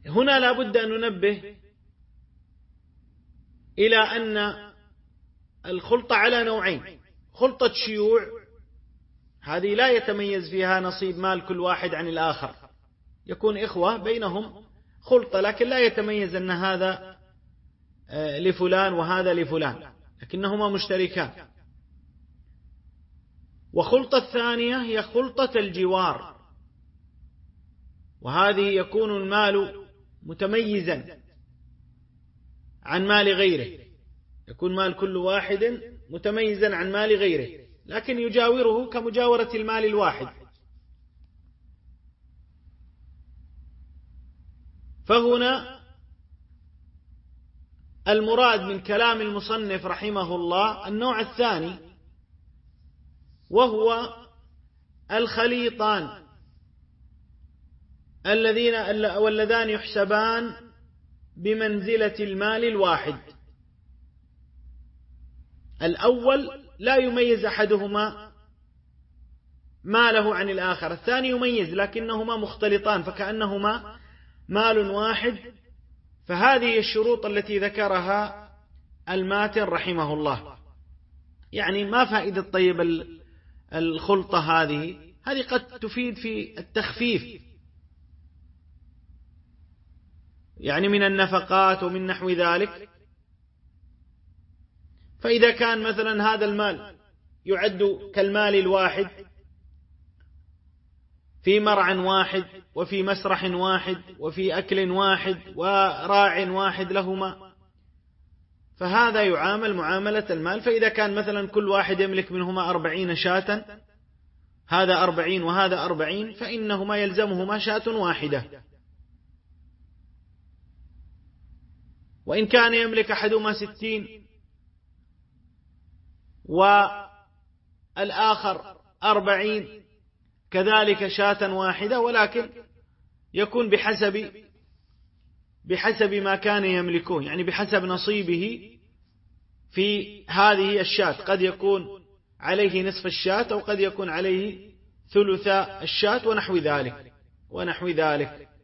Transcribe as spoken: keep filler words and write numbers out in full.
هنا لا بد أن ننبه إلى أن الخلطة على نوعين: خلطة شيوع، هذه لا يتميز فيها نصيب مال كل واحد عن الآخر، يكون إخوة بينهم خلطة لكن لا يتميز أن هذا لفلان وهذا لفلان، لكنهما مشتركان. وخلطة الثانية هي خلطة الجوار، وهذه يكون المال متميزا عن مال غيره، يكون مال كل واحد متميزا عن مال غيره لكن يجاوره كمجاورة المال الواحد. فهنا المراد من كلام المصنف رحمه الله النوع الثاني، وهو الخليطان الذين واللذان يحسبان بمنزلة المال الواحد. الأول لا يميز أحدهما ماله عن الآخر، الثاني يميز لكنهما مختلطان فكأنهما مال واحد. فهذه الشروط التي ذكرها الماتن رحمه الله. يعني ما فائدة طيب الخلطة هذه؟ هذه قد تفيد في التخفيف، يعني من النفقات ومن نحو ذلك. فإذا كان مثلا هذا المال يعد كالمال الواحد في مرعى واحد وفي مسرح واحد وفي أكل واحد وراع واحد لهما، فهذا يعامل معاملة المال. فإذا كان مثلا كل واحد يملك منهما أربعين شاة، هذا أربعين وهذا أربعين، فإنهما يلزمهما شاة واحدة. وإن كان يملك أحدهما ستين والآخر أربعين كذلك شاة واحدة، ولكن يكون بحسب بحسب ما كان يملكه، يعني بحسب نصيبه في هذه الشاة. قد يكون عليه نصف الشاة أو قد يكون عليه ثلث الشاة ونحو ذلك ونحو ذلك